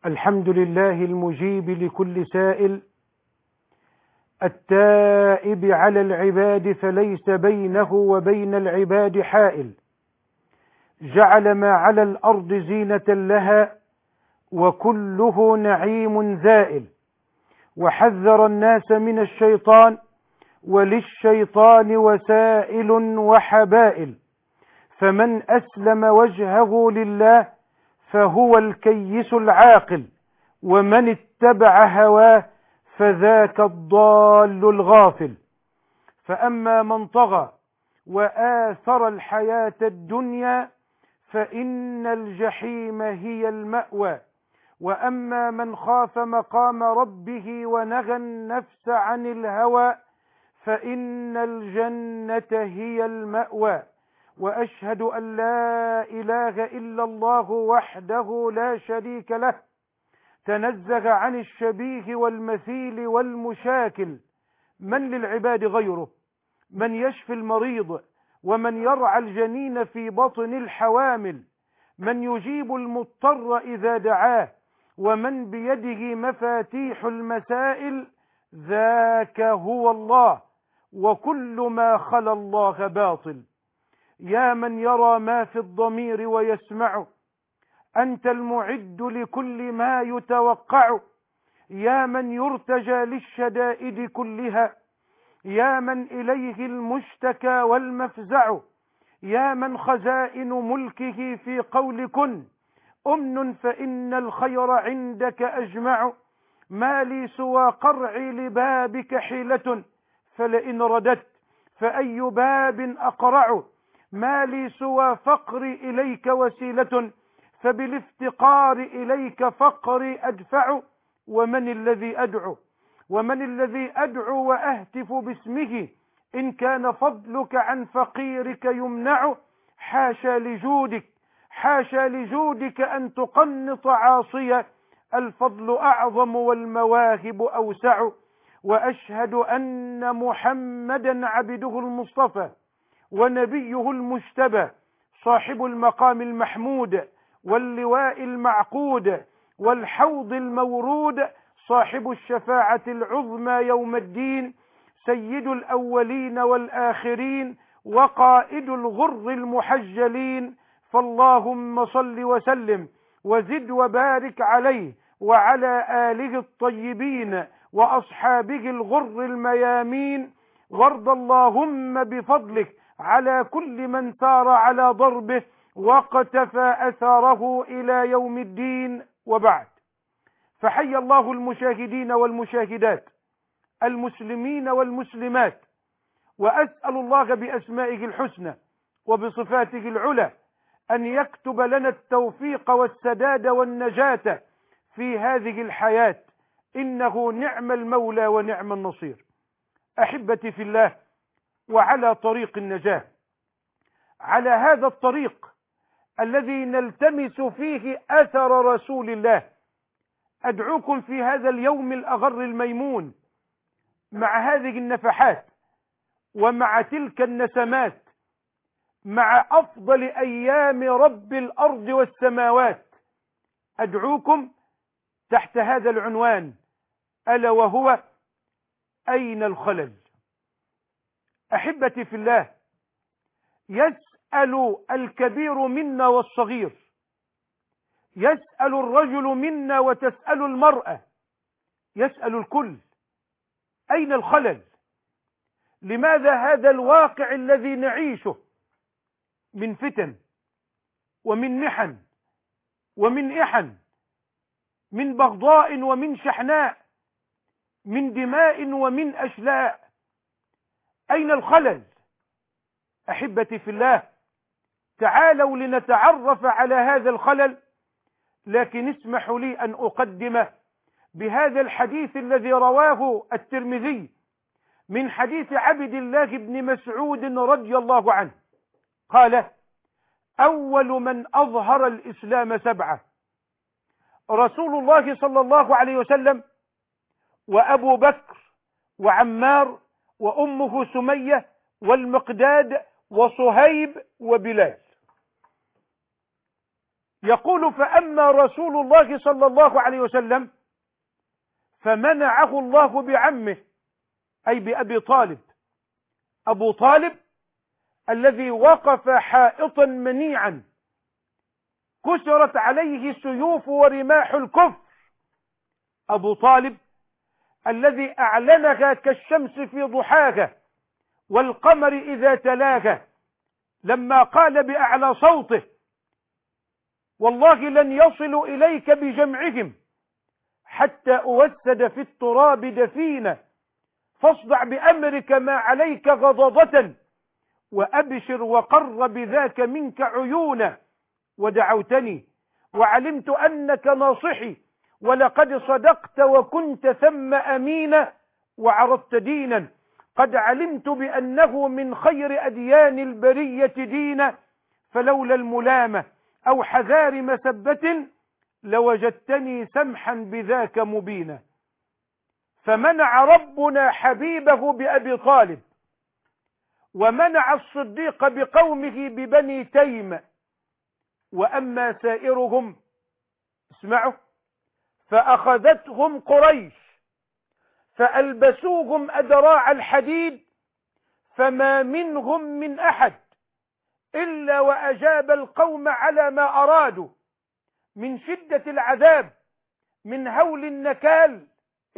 الحمد لله المجيب لكل سائل، التائب على العباد فليس بينه وبين العباد حائل، جعل ما على الأرض زينة لها وكله نعيم زائل، وحذر الناس من الشيطان وللشيطان وسائل وحبائل، فمن أسلم وجهه لله فهو الكيس العاقل، ومن اتبع هواه فذاك الضال الغافل. فأما من طغى وآثر الحياة الدنيا فإن الجحيم هي المأوى، وأما من خاف مقام ربه ونهى النفس عن الهوى فإن الجنة هي المأوى. وأشهد أن لا إله إلا الله وحده لا شريك له، تنزه عن الشبيه والمثيل والمشاكل. من للعباد غيره؟ من يشفي المريض ومن يرعى الجنين في بطن الحوامل، من يجيب المضطر إذا دعاه، ومن بيده مفاتيح المسائل، ذاك هو الله، وكل ما خلا الله باطل. يا من يرى ما في الضمير ويسمعه، أنت المعد لكل ما يتوقع. يا من يرتجى للشدائد كلها، يا من إليه المشتكى والمفزع. يا من خزائن ملكه في قول كن أمن، فإن الخير عندك أجمع. ما لي سوى قرعي لبابك حيلة، فلئن رددت فأي باب أقرع. ما لي سوى فقري إليك وسيلة، فبالافتقار إليك فقري أدفع. ومن الذي أدعو؟ ومن الذي أدعو وأهتف باسمه إن كان فضلك عن فقيرك يمنع؟ حاشا لجودك، حاشا لجودك أن تقنط عاصية، الفضل أعظم والمواهب أوسع. وأشهد أن محمدا عبده المصطفى ونبيه المجتبى، صاحب المقام المحمود واللواء المعقود والحوض المورود، صاحب الشفاعة العظمى يوم الدين، سيد الأولين والآخرين وقائد الغر المحجلين. فاللهم صل وسلم وزد وبارك عليه وعلى آله الطيبين وأصحابه الغر الميامين. وارض اللهم بفضلك على كل من سار على ضربه واقتفى أثاره إلى يوم الدين. وبعد، فحي الله المشاهدين والمشاهدات، المسلمين والمسلمات، وأسأل الله بأسمائه الحسنى وبصفاته العلى أن يكتب لنا التوفيق والسداد والنجاة في هذه الحياة، إنه نعم المولى ونعم النصير. أحبتي في الله، وعلى طريق النجاة، على هذا الطريق الذي نلتمس فيه أثر رسول الله، أدعوكم في هذا اليوم الأغر الميمون مع هذه النفحات ومع تلك النسمات، مع أفضل أيام رب الأرض والسماوات، أدعوكم تحت هذا العنوان، ألا وهو: أين الخلل؟ أحبتي في الله، يسأل الكبير منا والصغير، يسأل الرجل منا وتسأل المرأة، يسأل الكل: أين الخلل؟ لماذا هذا الواقع الذي نعيشه من فتن ومن محن ومن إحن، من بغضاء ومن شحناء، من دماء ومن أشلاء، أين الخلل؟ أحبتي في الله، تعالوا لنتعرف على هذا الخلل، لكن اسمحوا لي أن أقدم بهذا الحديث الذي رواه الترمذي من حديث عبد الله بن مسعود رضي الله عنه، قال: أول من أظهر الإسلام 7: رسول الله صلى الله عليه وسلم، وأبو بكر، وعمار، وأمه سمية، والمقداد، وصهيب، وبلال. يقول: فأما رسول الله صلى الله عليه وسلم فمنعه الله بعمه، أي بأبي طالب. أبو طالب الذي وقف حائطا منيعا كسرت عليه سيوف ورماح الكفر. أبو طالب الذي أعلنها كالشمس في ضحاها والقمر إذا تلاها، لما قال بأعلى صوته: والله لن يصلوا إليك بجمعهم حتى أوسد في التراب دفينا، فاصدع بأمرك ما عليك غضاضة، وأبشر وقر بذاك منك عيونا، ودعوتني وعلمت أنك ناصحي، ولقد صدقت وكنت ثم أمينا، وعرضت دينا قد علمت بأنه من خير أديان البرية دينا، فلولا الملامة أو حذار مسبة لوجدتني سمحا بذاك مبينا. فمنع ربنا حبيبه بأبي طالب، ومنع الصديق بقومه ببني تيم. وأما سائرهم، اسمعوا، فأخذتهم قريش فألبسوهم أدراع الحديد، فما منهم من أحد إلا وأجاب القوم على ما أرادوا من شدة العذاب من هول النكال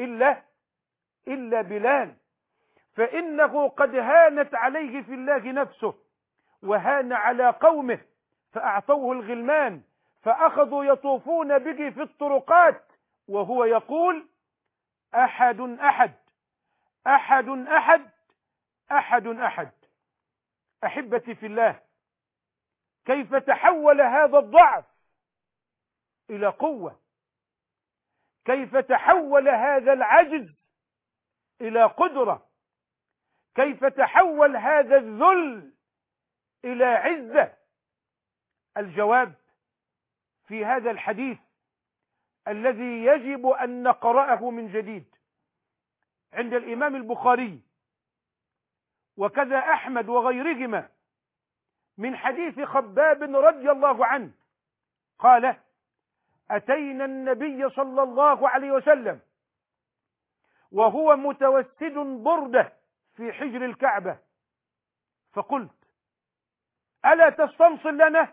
إلا بلال، فإنه قد هانت عليه في الله نفسه، وهان على قومه، فأعطوه الغلمان فأخذوا يطوفون به في الطرقات وهو يقول: أحد أحد أحد أحد أحد أحد. أحبتي في الله، كيف تحول هذا الضعف إلى قوة، كيف تحول هذا العجز إلى قدرة، كيف تحول هذا الذل إلى عزة. الجواب في هذا الحديث الذي يجب أن نقرأه من جديد عند الإمام البخاري وكذا أحمد وغيرهما من حديث خباب رضي الله عنه قال: أتينا النبي صلى الله عليه وسلم وهو متوسد بردة في حجر الكعبة، فقلت: ألا تستنصر لنا؟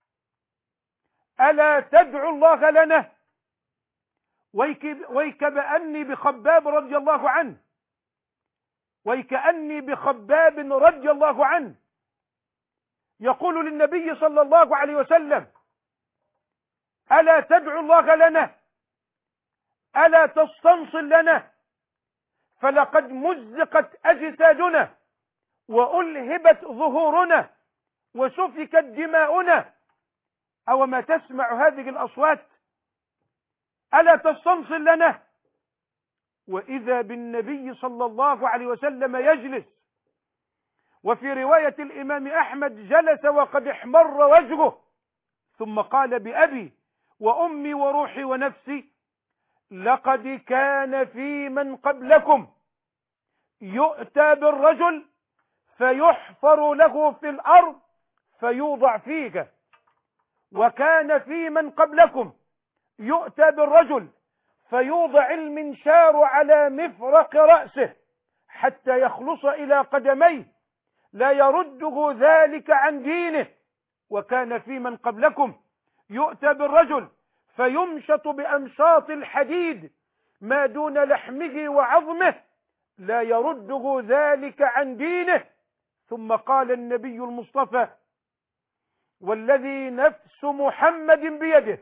ألا تدعو الله لنا؟ ويكأني بخباب رضي الله عنه، ويكأني بخباب رضي الله عنه يقول للنبي صلى الله عليه وسلم: ألا تدعو الله لنا؟ ألا تستنصر لنا؟ فلقد مزقت أجسادنا وألهبت ظهورنا وسفكت دماؤنا، أو ما تسمع هذه الأصوات؟ ألا تستنصر لنا؟ وإذا بالنبي صلى الله عليه وسلم يجلس، وفي رواية الإمام أحمد جلس وقد احمر وجهه، ثم قال: بأبي وأمي وروحي ونفسي، لقد كان في من قبلكم يؤتى بالرجل فيحفر له في الأرض فيوضع فيها، وكان في من قبلكم يؤتى بالرجل فيوضع المنشار على مفرق رأسه حتى يخلص إلى قدميه، لا يرده ذلك عن دينه، وكان في من قبلكم يؤتى بالرجل فيمشط بأمشاط الحديد ما دون لحمه وعظمه، لا يرده ذلك عن دينه. ثم قال النبي المصطفى: والذي نفس محمد بيده،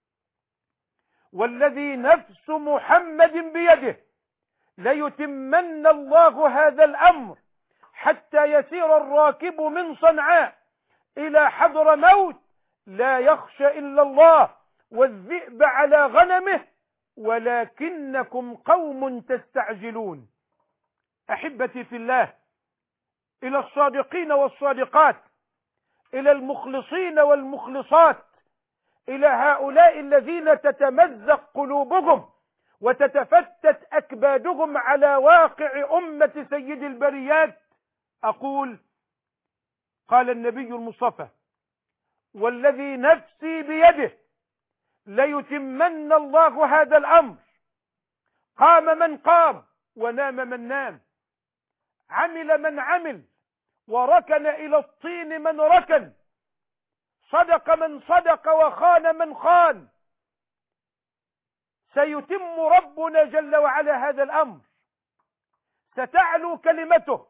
والذي نفس محمد بيده، ليتمن الله هذا الأمر حتى يسير الراكب من صنعاء إلى حضر موت لا يخشى إلا الله والذئب على غنمه، ولكنكم قوم تستعجلون. أحبتي في الله، إلى الصادقين والصادقات، إلى المخلصين والمخلصات، إلى هؤلاء الذين تتمزق قلوبهم وتتفتت أكبادهم على واقع أمة سيد البريات، أقول: قال النبي المصطفى: والذي نفسي بيده ليتمن الله هذا الأمر. قام من قام ونام من نام، عمل من عمل، وركن إلى الطين من ركن، صدق من صدق، وخان من خان. سيتم ربنا جل وعلا هذا الأمر، ستعلو كلمته،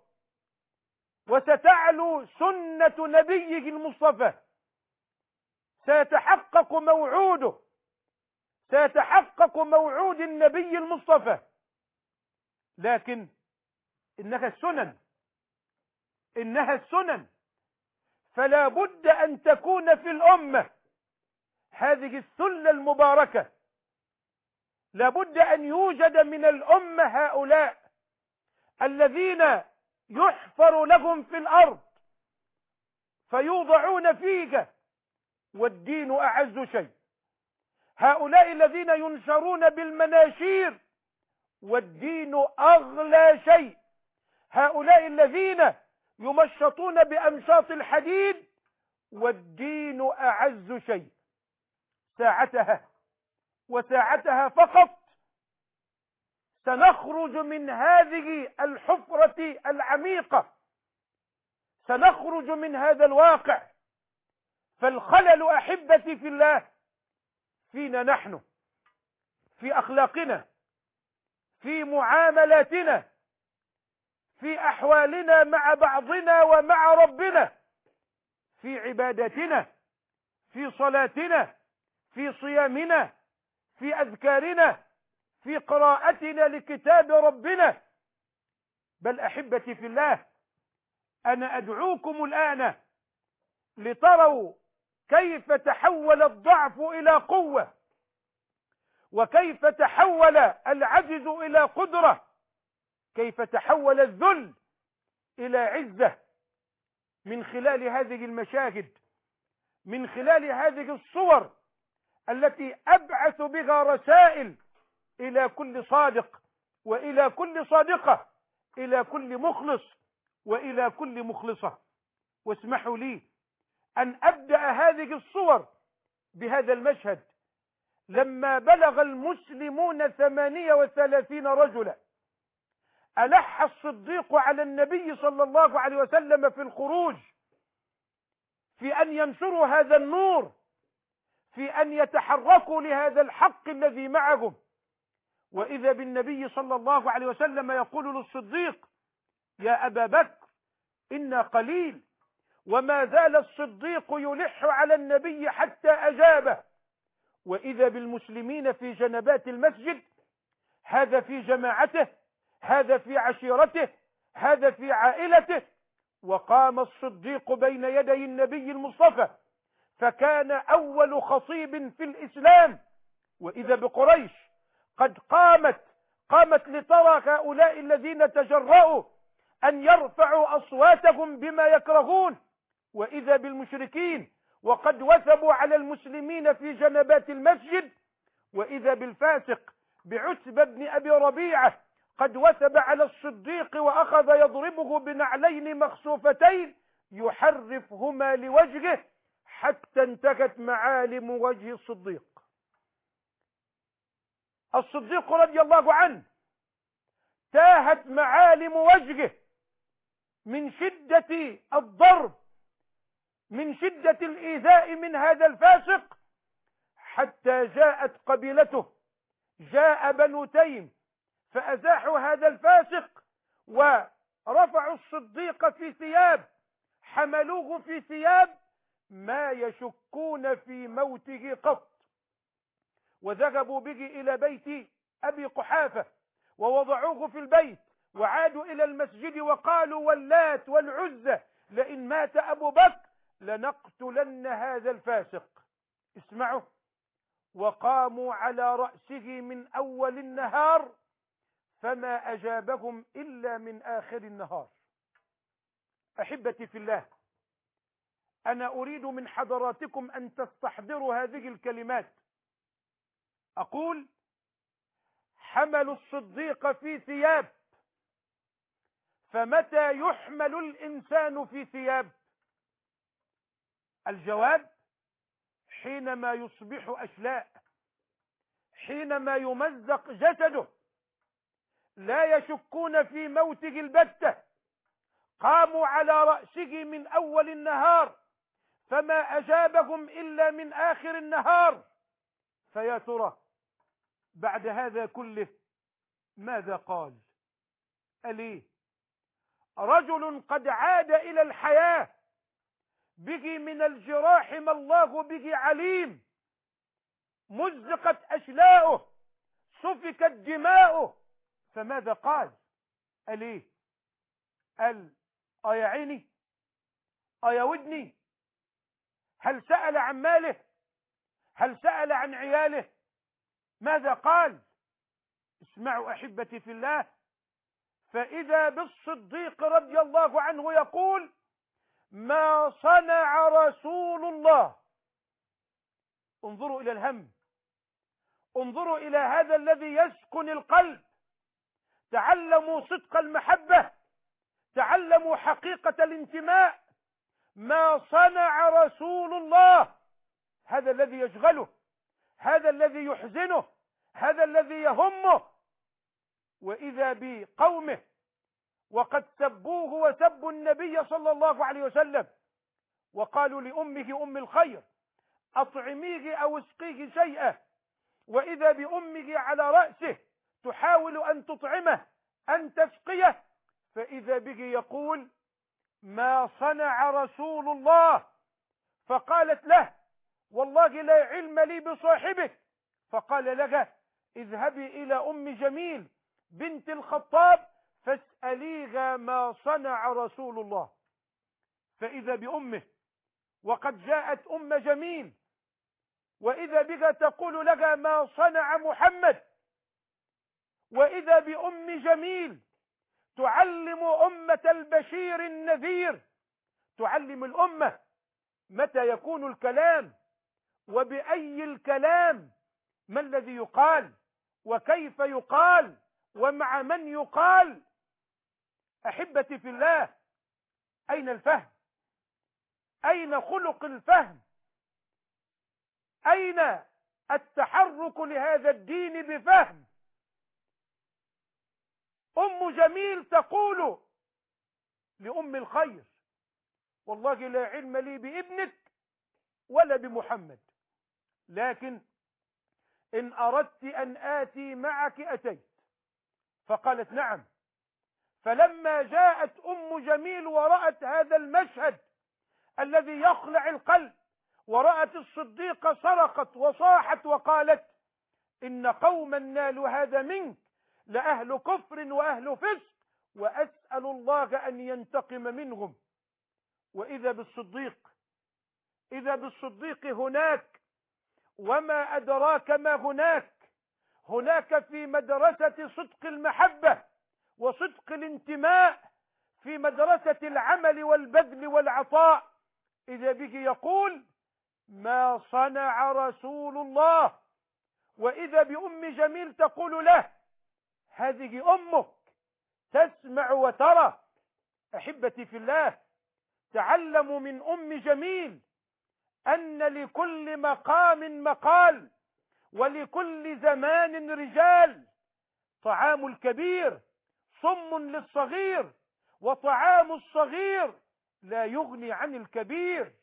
وستعلو سنة نبيه المصطفى، سيتحقق موعوده، سيتحقق موعود النبي المصطفى. لكن إنها السنن، فلا بد أن تكون في الأمة هذه الثلة المباركة. لا بد أن يوجد من الأمة هؤلاء الذين يحفر لهم في الأرض فيوضعون فيها، والدين أعز شيء. هؤلاء الذين ينشرون بالمناشير، والدين أغلى شيء. هؤلاء الذين يمشطون بأمشاط الحديد، والدين أعز شيء. ساعتها وساعتها فقط سنخرج من هذه الحفرة العميقة، سنخرج من هذا الواقع. فالخلل أحبتي في الله فينا نحن، في أخلاقنا، في معاملاتنا، في أحوالنا مع بعضنا ومع ربنا، في عباداتنا، في صلاتنا، في صيامنا، في أذكارنا، في قراءتنا لكتاب ربنا. بل أحبتي في الله، أنا أدعوكم الآن لتروا كيف تحول الضعف إلى قوة، وكيف تحول العجز إلى قدرة، كيف تحول الذل إلى عزة، من خلال هذه المشاهد، من خلال هذه الصور التي أبعث بها رسائل إلى كل صادق، وإلى كل صادقة، إلى كل مخلص، وإلى كل مخلصة. واسمحوا لي أن أبدأ هذه الصور بهذا المشهد. لما بلغ المسلمون 38 رجلا، ألح الصديق على النبي صلى الله عليه وسلم في الخروج، في أن ينشروا هذا النور، في أن يتحركوا لهذا الحق الذي معهم. وإذا بالنبي صلى الله عليه وسلم يقول للصديق: يا أبا بكر إنا قليل. وما زال الصديق يلح على النبي حتى أجابه. وإذا بالمسلمين في جنبات المسجد، هذا في جماعته، هذا في عشيرته، هذا في عائلته. وقام الصديق بين يدي النبي المصطفى، فكان أول خطيب في الإسلام. وإذا بقريش قد قامت لترى هؤلاء الذين تجرؤوا أن يرفعوا أصواتهم بما يكرهون. وإذا بالمشركين وقد وثبوا على المسلمين في جنبات المسجد. وإذا بالفاسق بعتبة بن أبي ربيعة قد وثب على الصديق وأخذ يضربه بنعلين مخسوفتين يحرفهما لوجهه، حتى انتهت معالم وجه الصديق. الصديق رضي الله عنه تاهت معالم وجهه من شدة الضرب، من شدة الإيذاء من هذا الفاسق، حتى جاءت قبيلته، جاء بنو تيم فأزاحوا هذا الفاسق، ورفعوا الصديق في ثياب، حملوه في ثياب ما يشكون في موته قط، وذهبوا به إلى بيت أبي قحافة ووضعوه في البيت، وعادوا إلى المسجد وقالوا: واللات والعزى لئن مات أبو بكر لنقتلن هذا الفاسق. اسمعوا: وقاموا على رأسه من أول النهار، فما أجابهم إلا من آخر النهار. أحبتي في الله، أنا أريد من حضراتكم أن تستحضروا هذه الكلمات. أقول: حملوا الصديق في ثياب. فمتى يحمل الإنسان في ثياب؟ الجواب: حينما يصبح أشلاء، حينما يمزق جسده لا يشكون في موته البتة، قاموا على رأسه من أول النهار فما أجابهم إلا من آخر النهار. فيا ترى بعد هذا كله ماذا قال؟ أليه رجل قد عاد إلى الحياة، به من الجراح ما الله به عليم، مزقت أشلاؤه، سفكت دماؤه، فماذا قال؟ أليه قال أيا عيني أيا ودني؟ هل سأل عن ماله؟ هل سأل عن عياله؟ ماذا قال؟ اسمعوا أحبتي في الله. فإذا بالصديق رضي الله عنه يقول ما صنع رسول الله. انظروا إلى الهم، انظروا إلى هذا الذي يسكن القلب. تعلموا صدق المحبة، تعلموا حقيقة الانتماء. ما صنع رسول الله، هذا الذي يشغله، هذا الذي يحزنه، هذا الذي يهمه. وإذا بقومه وقد سبوه وسبوا النبي صلى الله عليه وسلم، وقالوا لأمه أم الخير أطعميه أو اسقيه شيئا، وإذا بأمه على رأسه تحاول أن تطعمه أن تسقيه، فإذا به يقول ما صنع رسول الله. فقالت له والله لا علم لي بصاحبك. فقال لها اذهبي إلى أم جميل بنت الخطاب فاسأليها ما صنع رسول الله. فإذا بأمه وقد جاءت أم جميل، وإذا بها تقول لها ما صنع محمد. وإذا بأم جميل تعلم أمة البشير النذير، تعلم الأمة متى يكون الكلام وبأي الكلام، ما الذي يقال وكيف يقال ومع من يقال. أحبتي في الله، أين الفهم؟ أين خلق الفهم؟ أين التحرك لهذا الدين بفهم؟ أم جميل تقول لأم الخير والله لا علم لي بابنك ولا بمحمد، لكن إن أردت أن آتي معك أتيت. فقالت نعم. فلما جاءت أم جميل ورأت هذا المشهد الذي يخلع القلب، ورأت الصديقة صرخت وصاحت وقالت إن قوما نالوا هذا منك لأهل كفر وأهل فسق، وأسأل الله أن ينتقم منهم. وإذا بالصديق، إذا بالصديق هناك، وما أدراك ما هناك. هناك في مدرسة صدق المحبة وصدق الانتماء، في مدرسة العمل والبذل والعطاء، إذا به يقول ما صنع رسول الله. وإذا بأم جميل تقول له هذه أمك تسمع وترى. أحبتي في الله، تعلموا من أم جميل أن لكل مقام مقال، ولكل زمان رجال. طعام الكبير صم للصغير، وطعام الصغير لا يغني عن الكبير.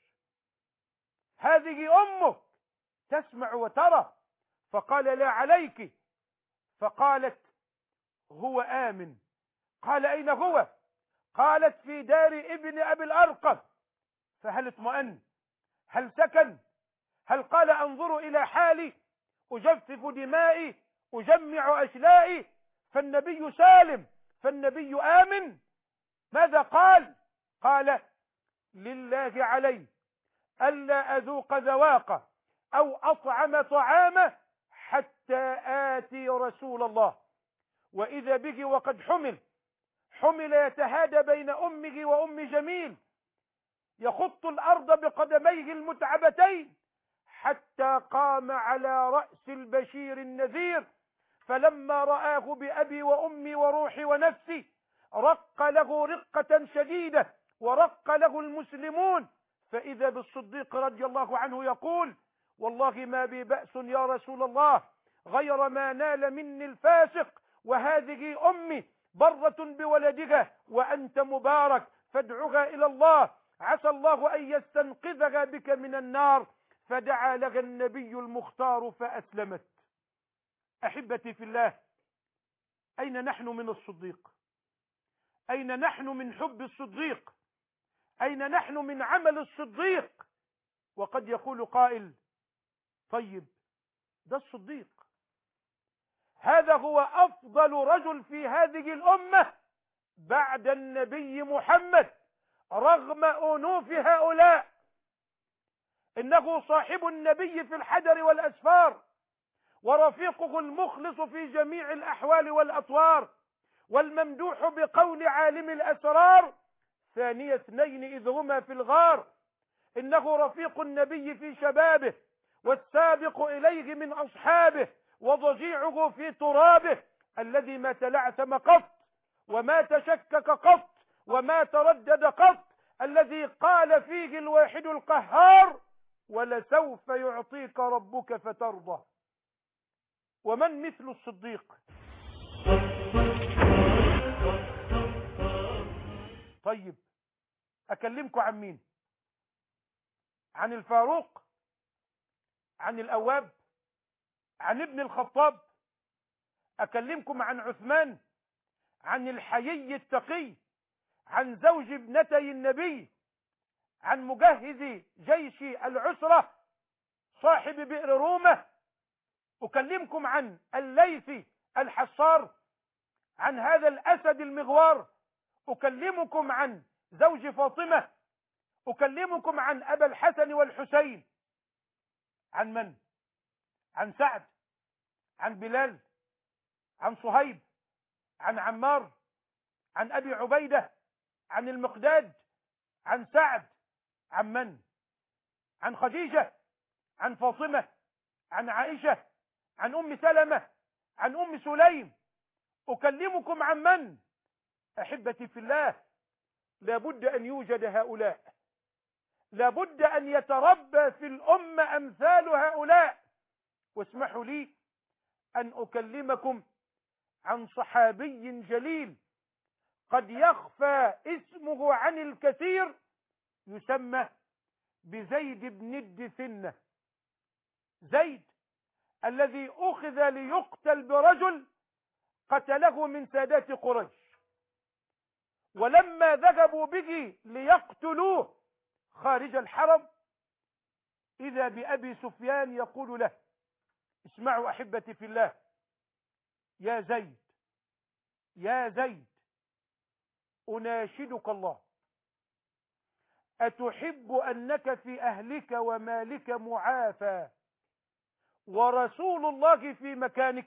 هذه أمك تسمع وترى. فقال لا عليك. فقالت هو آمن. قال أين هو؟ قالت في دار ابن أبي الأرقم. فهل اطمأن؟ هل سكن؟ هل قال انظروا إلى حالي، أجفف دمائي، أجمع أشلائي، فالنبي سالم، فالنبي آمن؟ ماذا قال؟ قال لله علي ألا أذوق ذواقه أو أطعم طعامه حتى آتي رسول الله. وإذا به وقد حمل يتهادى بين أمه وأم جميل، يخط الأرض بقدميه المتعبتين حتى قام على رأس البشير النذير. فلما رآه بأبي وأمي وروحي ونفسي رق له رقة شديدة، ورق له المسلمون. فإذا بالصديق رضي الله عنه يقول والله ما بي بأس يا رسول الله، غير ما نال مني الفاسق، وهذه أمي برة بولدها وأنت مبارك، فادعها إلى الله عسى الله أن يستنقذها بك من النار. فدعا لها النبي المختار فأسلمت. أحبتي في الله، أين نحن من الصديق؟ أين نحن من حب الصديق؟ أين نحن من عمل الصديق؟ وقد يقول قائل: طيب ده الصديق، هذا هو أفضل رجل في هذه الأمة بعد النبي محمد رغم أنوف هؤلاء، إنه صاحب النبي في الحجر والأسفار، ورفيقه المخلص في جميع الأحوال والأطوار، والممدوح بقول عالم الأسرار: ثاني اثنين إذ هما في الغار. إنه رفيق النبي في شبابه، والسابق إليه من أصحابه، وضجيعه في ترابه، الذي ما تلعثم قط وما تشكك قط وما تردد قط، الذي قال فيه الواحد القهار: ولسوف يعطيك ربك فترضى. ومن مثل الصديق؟ طيب أكلمكم عن مين؟ عن الفاروق؟ عن الأواب؟ عن ابن الخطاب؟ أكلمكم عن عثمان؟ عن الحيي التقي؟ عن زوج ابنتي النبي؟ عن مجهز جيش العسرة صاحب بئر رومة؟ أكلمكم عن الليث الحصار؟ عن هذا الأسد المغوار؟ أكلمكم عن زوج فاطمة؟ أكلمكم عن أبا الحسن والحسين؟ عن من؟ عن سعد؟ عن بلال؟ عن صهيب؟ عن عمار؟ عن أبي عبيدة؟ عن المقداد؟ عن سعد؟ عن من؟ عن خديجة؟ عن فاطمة؟ عن عائشة؟ عن أم سلمة؟ عن أم سليم؟ أكلمكم عن من؟ أحبتي في الله، لابد أن يوجد هؤلاء، لابد أن يتربى في الأمة أمثال هؤلاء. واسمحوا لي أن أكلمكم عن صحابي جليل قد يخفى اسمه عن الكثير، يسمى بزيد بن الدثنة. زيد الذي أخذ ليقتل برجل قتله من سادات قريش، ولما ذهبوا به ليقتلوه خارج الحرم إذا بأبي سفيان يقول له: اسمعوا أحبتي في الله، يا زيد، يا زيد، أناشدك الله، أتحب أنك في أهلك ومالك معافى ورسول الله في مكانك؟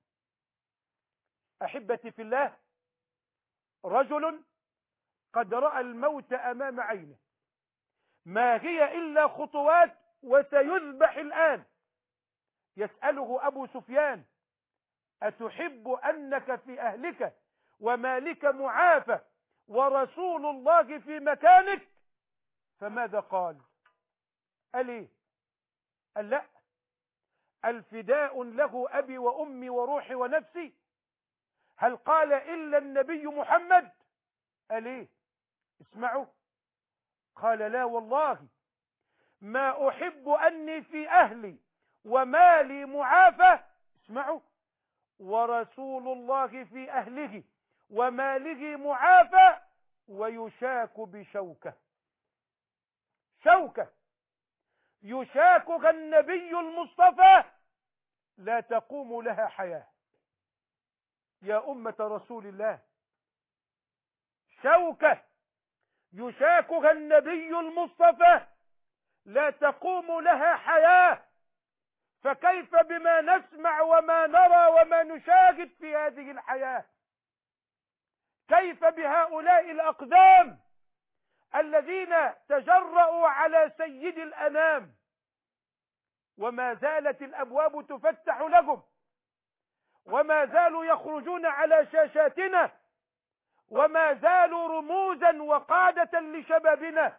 أحبتي في الله، رجل قد رأى الموت أمام عينه، ما هي إلا خطوات وسيذبح الآن. يسأله أبو سفيان: أتحب أنك في أهلك ومالك معافى ورسول الله في مكانك؟ فماذا قال؟ قال إيه؟ قال: لا، الفداء له أبي وأمي وروحي ونفسي. هل قال إلا النبي محمد؟ قال إيه؟ اسمعوا، قال: لا والله ما أحب أني في أهلي ومالي معافى، اسمعوا، ورسول الله في أهله وماله معافى ويشاك بشوكة، شوكة يشاكها النبي المصطفى لا تقوم لها حياة. يا أمة رسول الله، شوكة يشاكها النبي المصطفى لا تقوم لها حياة، فكيف بما نسمع وما نرى وما نشاهد في هذه الحياة؟ كيف بهؤلاء الأقدام الذين تجرؤوا على سيد الأنام وما زالت الأبواب تفتح لهم، وما زالوا يخرجون على شاشاتنا، وما زالوا رموزا وقادة لشبابنا؟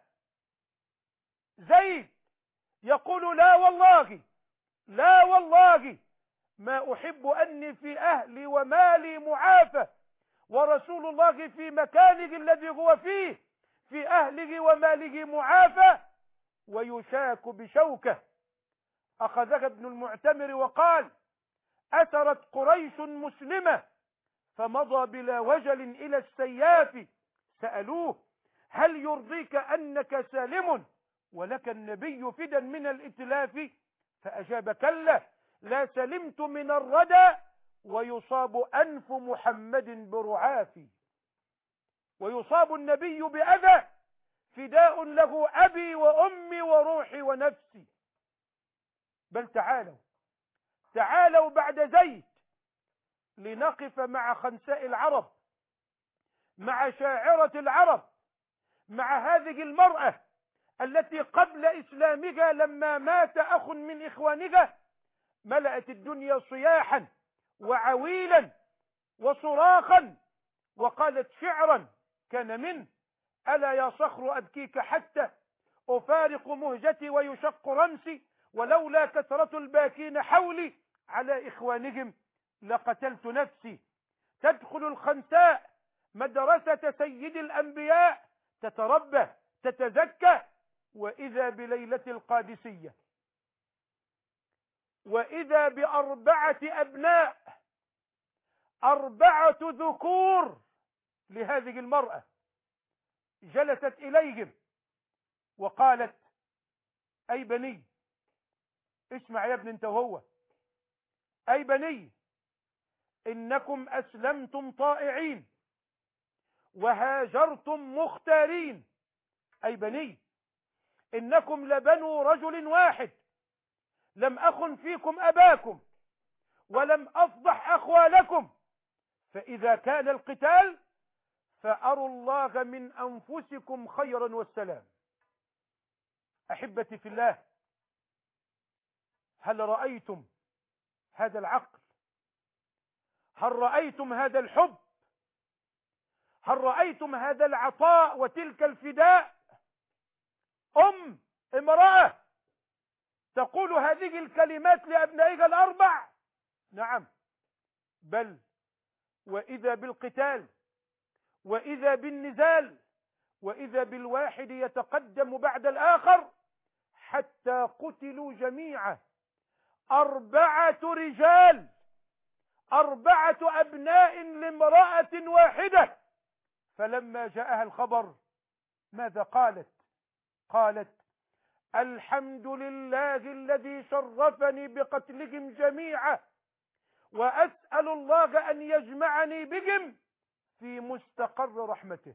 زيد يقول: لا والله، لا والله ما أحب أني في أهلي ومالي معافى، ورسول الله في مكانه الذي هو فيه في أهله وماله معافى، ويشاك بشوكه. أخذها ابن المعتمر وقال: أثرت قريش مسلمة فمضى بلا وجل إلى السياف، سألوه: هل يرضيك أنك سالم ولك النبي فدا من الإتلاف؟ فأجاب: كلا، لا سلمت من الردى ويصاب أنف محمد برعاف. ويصاب النبي بأذى فداء له أبي وأمي وروحي ونفسي. بل تعالوا بعد زيد لنقف مع خنساء العرب، مع شاعرة العرب، مع هذه المرأة التي قبل إسلامها لما مات أخ من إخوانها ملأت الدنيا صياحا وعويلا وصراخا، وقالت شعرا كان منه: ألا يا صخر أبكيك حتى أفارق مهجتي ويشق رمسي، ولولا كثرة الباكين حولي على إخوانهم لقتلت نفسي. تدخل الخنساء مدرسة سيد الأنبياء، تتربى تتزكى، وإذا بليلة القادسية، وإذا بأربعة أبناء، 4 ذكور لهذه المرأة. جلست إليهم وقالت: أي بني، اسمع يا ابن انت وهو، أي بني، إنكم أسلمتم طائعين وهاجرتم مختارين. أي بني، إنكم لبنو رجل واحد، لم أخن فيكم أباكم ولم أفضح أخوالكم، فإذا كان القتال فأروا الله من أنفسكم خيرا والسلام. أحبتي في الله، هل رأيتم هذا العقل؟ هل رأيتم هذا الحب؟ هل رأيتم هذا العطاء وتلك الفداء؟ امرأة تقول هذه الكلمات لأبنائها ال4. نعم، بل وإذا بالقتال، وإذا بالنزال، وإذا بالواحد يتقدم بعد الآخر حتى قتلوا جميعا. 4 رجال، 4 أبناء لامرأة واحدة. فلما جاءها الخبر ماذا قالت؟ قالت: الحمد لله الذي شرفني بقتلهم جميعا، وأسأل الله أن يجمعني بهم في مستقر رحمته.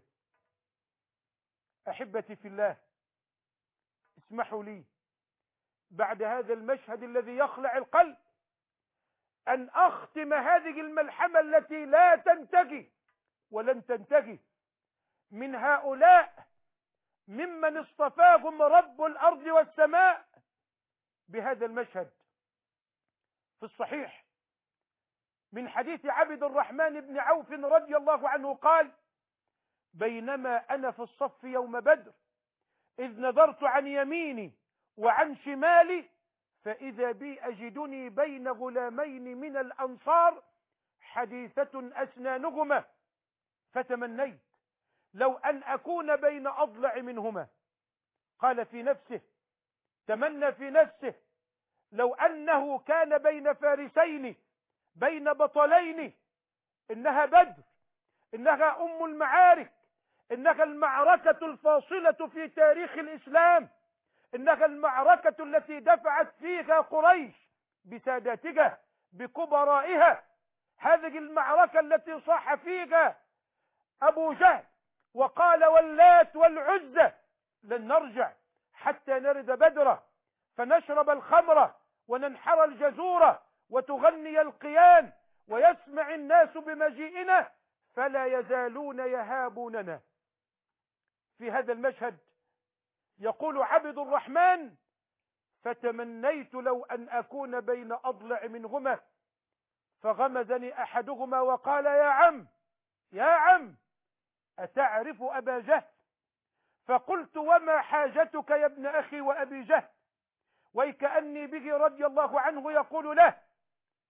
أحبتي في الله، اسمحوا لي بعد هذا المشهد الذي يخلع القلب أن أختم هذه الملحمة التي لا تنتهي ولن تنتهي من هؤلاء ممن اصطفاهم رب الأرض والسماء بهذا المشهد. في الصحيح من حديث عبد الرحمن بن عوف رضي الله عنه قال: بينما أنا في الصف يوم بدر إذ نظرت عن يميني وعن شمالي فإذا بي أجدني بين غلامين من الأنصار حديثة أسنانهما، فتمنيت لو أن أكون بين أضلع منهما. قال في نفسه، تمنى في نفسه لو أنه كان بين فارسين، بين بطلين. إنها بدر، إنها أم المعارك، إنها المعركة الفاصلة في تاريخ الإسلام، إنها المعركة التي دفعت فيها قريش بساداتها بكبرائها، هذه المعركة التي صاح فيها أبو جهل وقال: واللات والعزى لن نرجع حتى نرد بدرة فنشرب الخمر وننحر الجزور وتغني القيان ويسمع الناس بمجيئنا فلا يزالون يهابوننا. في هذا المشهد يقول عبد الرحمن: فتمنيت لو أن أكون بين أضلع منهما، فغمزني أحدهما وقال: يا عم أتعرف أبا جهل؟ فقلت: وما حاجتك يا ابن أخي وأبي جهل؟ ويكأني به رضي الله عنه يقول له: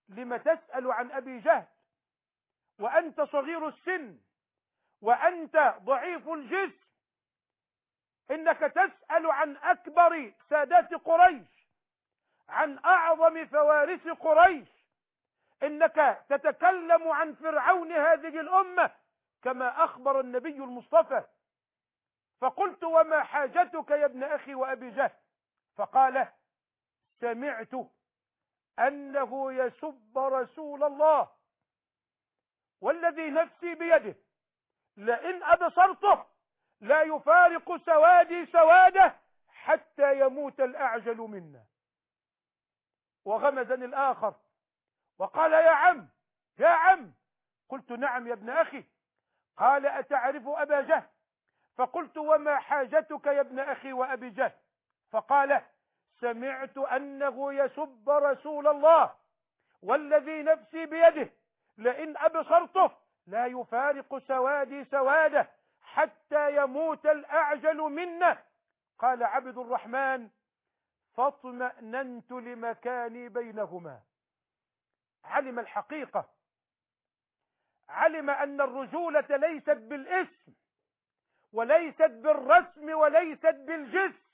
لم تسأل عن أبي جهل وأنت صغير السن وأنت ضعيف الجسم؟ إنك تسأل عن أكبر سادات قريش، عن أعظم فوارس قريش، إنك تتكلم عن فرعون هذه الأمة كما أخبر النبي المصطفى. فقلت: وما حاجتك يا ابن أخي وأبي جهل؟ فقال: سمعت أنه يسب رسول الله والذي نفسي بيده لئن أبصرته لا يفارق سوادي سواده حتى يموت الأعجل منا. وغمزني الآخر وقال: يا عم يا عم. قلت: نعم يا ابن أخي. قال: أتعرف أبا جهل؟ فقلت: وما حاجتك يا ابن أخي وأبي جهل؟ فقال: سمعت أنه يسب رسول الله والذي نفسي بيده لئن أبصرته لا يفارق سوادي سواده حتى يموت الأعجل منا. قال عبد الرحمن: فاطمأننت لمكاني بينهما. علم الحقيقة، علم أن الرجولة ليست بالاسم وليست بالرسم وليست بالجسم.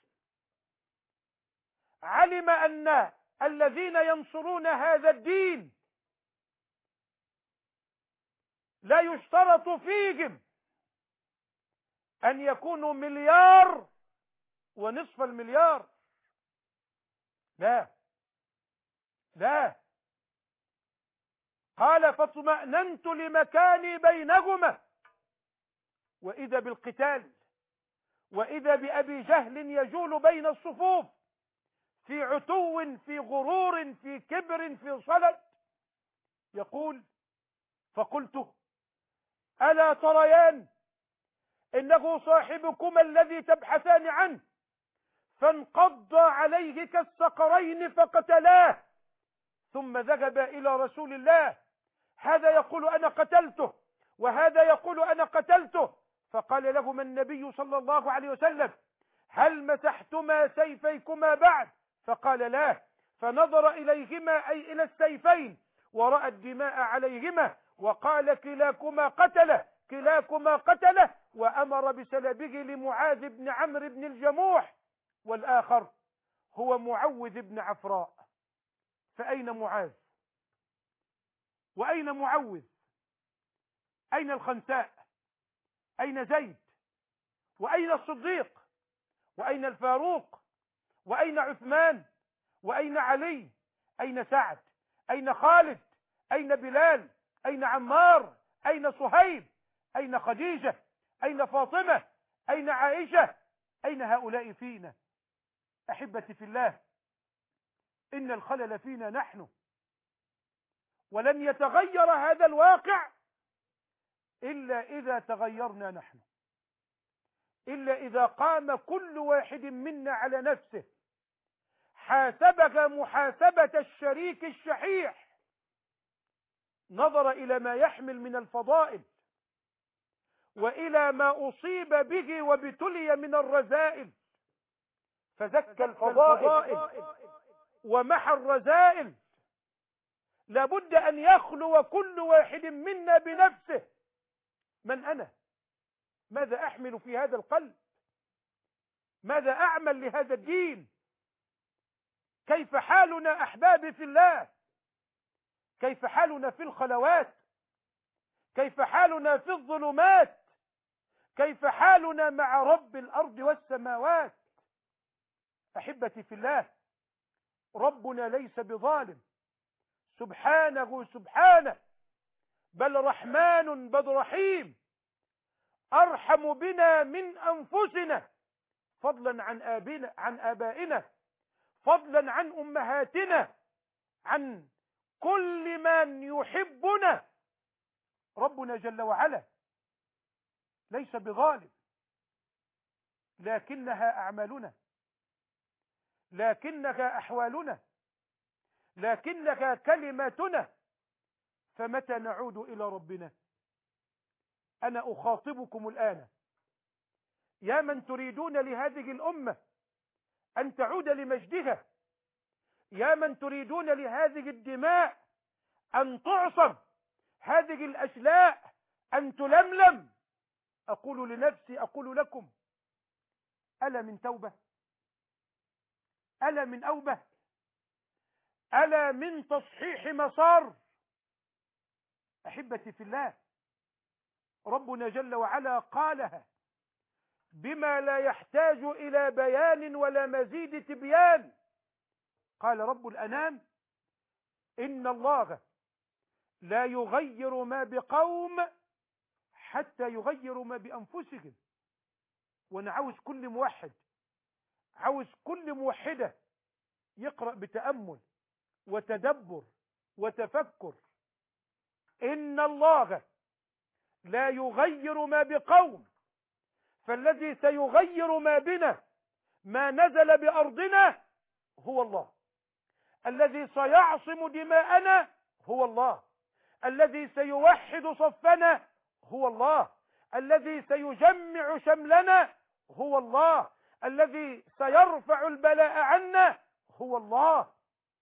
علم أن الذين ينصرون هذا الدين لا يشترط فيهم أن يكونوا مليار ونصف المليار، لا لا. قال: فاطمأننت لمكاني بينهما. وإذا بالقتال، وإذا بأبي جهل يجول بين الصفوف في عتو، في غرور، في كبر، في صلد. يقول: فقلت: ألا تريان إنه صاحبكما الذي تبحثان عنه فانقض عليه كالصقرين فقتلاه، ثم ذهب إلى رسول الله، هذا يقول أنا قتلته وهذا يقول أنا قتلته. فقال لهما النبي صلى الله عليه وسلم: هل مسحتما سيفيكما بعد؟ فقال: لا. فنظر إليهما أي إلى السيفين ورأى الدماء عليهما وقال: كلاكما قتله كلاكما قتله، وأمر بسلبه لمعاذ بن عمرو بن الجموح، والآخر هو معوذ بن عفراء. فأين معاذ؟ وأين معوذ؟ أين الخنساء؟ أين زيد؟ وأين الصديق؟ وأين الفاروق؟ وأين عثمان؟ وأين علي؟ أين سعد؟ أين خالد؟ أين بلال؟ أين عمار؟ أين صهيب؟ أين خديجة؟ أين فاطمة؟ أين عائشة؟ أين هؤلاء فينا؟ أحبتي في الله، إن الخلل فينا نحن، ولن يتغير هذا الواقع إلا إذا تغيرنا نحن، إلا إذا قام كل واحد منا على نفسه، حاسبك محاسبة الشريك الشحيح، نظر إلى ما يحمل من الفضائل وإلى ما أصيب به وابتلي من الرذائل، فزكى الفضائل ومحى الرذائل. لابد أن يخلو كل واحد منا بنفسه: من أنا؟ ماذا أحمل في هذا القلب؟ ماذا أعمل لهذا الدين؟ كيف حالنا أحبابي في الله؟ كيف حالنا في الخلوات؟ كيف حالنا في الظلمات؟ كيف حالنا مع رب الأرض والسماوات؟ أحبتي في الله، ربنا ليس بظالم، سبحانه سبحانه، بل رحمن بل رحيم، أرحم بنا من أنفسنا، فضلا عن آبائنا، فضلا عن أمهاتنا، عن كل من يحبنا. ربنا جل وعلا ليس بظالم، لكنها أعمالنا، لكنها أحوالنا، لكنها كلماتنا. فمتى نعود إلى ربنا؟ أنا أخاطبكم الآن يا من تريدون لهذه الأمة أن تعود لمجدها، يا من تريدون لهذه الدماء أن تعصب هذه الأشلاء أن تلملم. أقول لنفسي، أقول لكم: ألا من توبة؟ ألا من أوبة؟ ألا من تصحيح مسار؟ أحبتي في الله، ربنا جل وعلا قالها بما لا يحتاج إلى بيان ولا مزيد تبيان. قال رب الأنام: إن الله لا يغير ما بقوم حتى يغيروا ما بأنفسهم. وأنا عاوز كل موحد، عاوز كل موحدة يقرأ بتأمل وتدبر وتفكر. إن الله لا يغير ما بقوم، فالذي سيغير ما بنا، ما نزل بأرضنا، هو الله. الذي سيعصم دماءنا هو الله. الذي سيوحد صفنا هو الله. الذي سيجمع شملنا هو الله. الذي سيرفع البلاء عنا هو الله.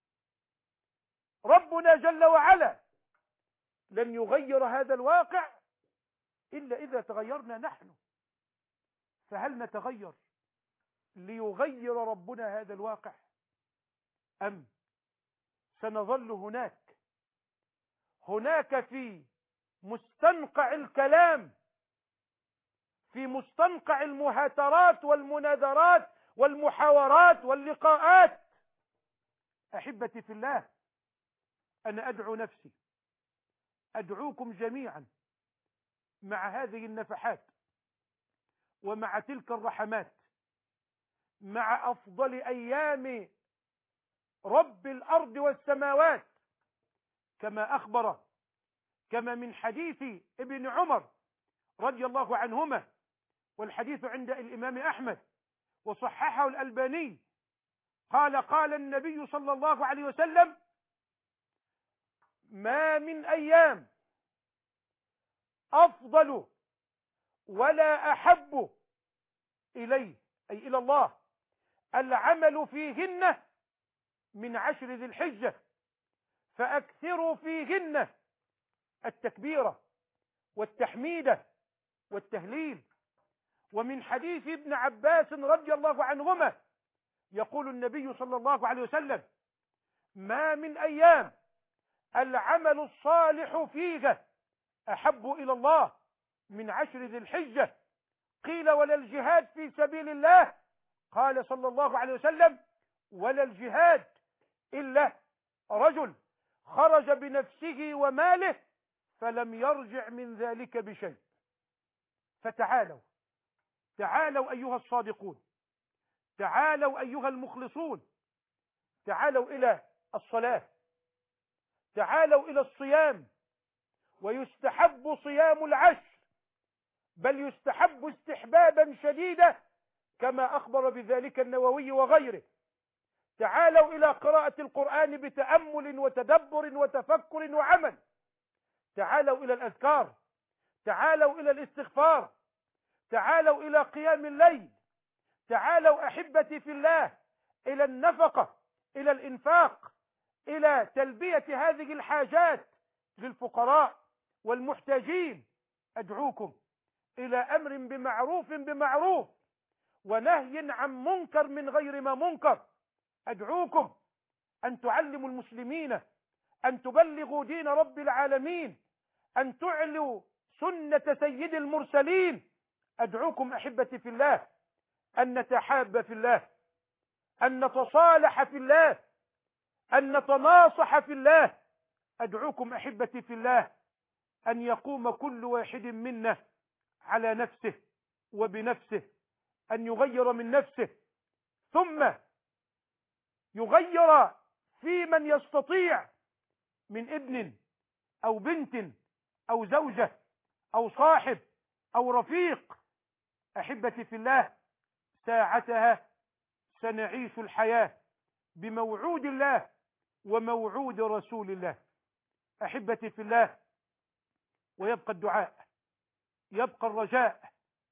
ربنا جل وعلا لن يغير هذا الواقع إلا إذا تغيرنا نحن. فهل نتغير ليغير ربنا هذا الواقع، أم سنظل هناك في مستنقع الكلام، في مستنقع المهاترات والمناذرات والمحاورات واللقاءات؟ أحبتي في الله، أنا أدعو نفسي، أدعوكم جميعا مع هذه النفحات ومع تلك الرحمات، مع أفضل أيام رب الأرض والسماوات، كما من حديث ابن عمر رضي الله عنهما، والحديث عند الإمام أحمد وصححه الألباني، قال النبي صلى الله عليه وسلم: ما من أيام أفضل ولا أحب إليه، أي إلى الله، العمل فيهن من 10 ذي الحجة، فأكثروا فيهن التكبيرة والتحميدة والتهليل. ومن حديث ابن عباس رضي الله عنهما يقول النبي صلى الله عليه وسلم: ما من أيام العمل الصالح فيها أحب إلى الله من 10 ذي الحجة. قيل: ولا الجهاد في سبيل الله؟ قال صلى الله عليه وسلم: ولا الجهاد إلا رجل خرج بنفسه وماله فلم يرجع من ذلك بشيء. فتعالوا أيها الصادقون، تعالوا أيها المخلصون، تعالوا إلى الصلاة، تعالوا إلى الصيام. ويستحب صيام العشر، بل يستحب استحبابا شديدا كما أخبر بذلك النووي وغيره. تعالوا إلى قراءة القرآن بتأمل وتدبر وتفكر وعمل. تعالوا إلى الأذكار، تعالوا إلى الاستغفار، تعالوا إلى قيام الليل، تعالوا أحبتي في الله إلى النفقة، إلى الإنفاق، إلى تلبية هذه الحاجات للفقراء والمحتاجين. أدعوكم إلى أمر بمعروف ونهي عن منكر من غير ما منكر. أدعوكم أن تعلموا المسلمين، أن تبلغوا دين رب العالمين، أن تعلوا سنة سيد المرسلين. أدعوكم أحبتي في الله أن نتحاب في الله، أن نتصالح في الله، أن نتناصح في الله. أدعوكم أحبتي في الله أن يقوم كل واحد منا على نفسه وبنفسه، أن يغير من نفسه، ثم يغير في من يستطيع من ابن أو بنت أو زوجة أو صاحب أو رفيق. أحبتي في الله، ساعتها سنعيش الحياة بموعود الله وموعود رسول الله. أحبتي في الله، ويبقى الدعاء، يبقى الرجاء.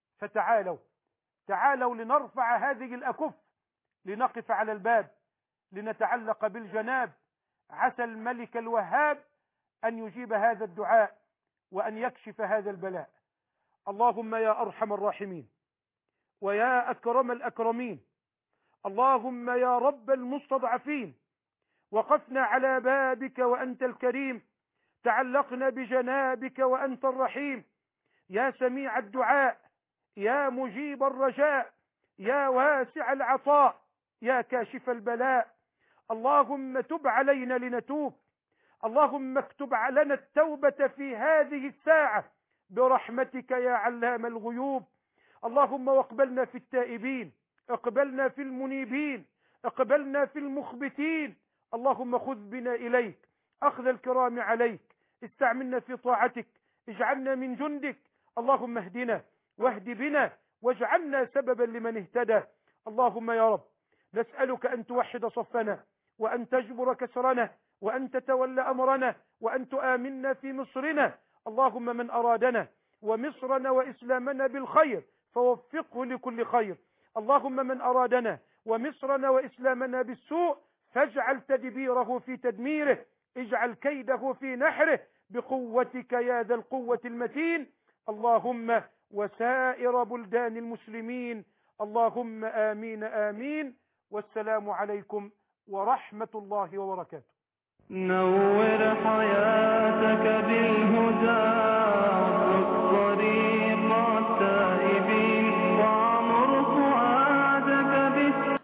تعالوا لنرفع هذه الأكف، لنقف على الباب، لنتعلق بالجناب. عسى الملك الوهاب أن يجيب هذا الدعاء وأن يكشف هذا البلاء. اللهم يا أرحم الراحمين ويا أكرم الأكرمين، اللهم يا رب المستضعفين، وقفنا على بابك وأنت الكريم، تعلقنا بجنابك وأنت الرحيم، يا سميع الدعاء، يا مجيب الرجاء، يا واسع العطاء، يا كاشف البلاء. اللهم تب علينا لنتوب، اللهم اكتب لنا التوبة في هذه الساعة برحمتك يا علام الغيوب. اللهم واقبلنا في التائبين، اقبلنا في المنيبين، اقبلنا في المخبتين. اللهم خذ بنا إليك أخذ الكرام عليك، استعملنا في طاعتك، اجعلنا من جندك. اللهم اهدنا واهد بنا واجعلنا سببا لمن اهتدى. اللهم يا رب نسألك أن توحد صفنا، وأن تجبر كسرنا، وأن تتولى أمرنا، وأن تؤمننا في مصرنا. اللهم من أرادنا ومصرنا وإسلامنا بالخير فوفقه لكل خير. اللهم من أرادنا ومصرنا وإسلامنا بالسوء فاجعل تدبيره في تدميره، اجعل كيده في نحره بقوتك يا ذا القوة المتين. اللهم وسائر بلدان المسلمين. اللهم آمين آمين. والسلام عليكم ورحمة الله وبركاته. نور حياتك بالهدى والطريق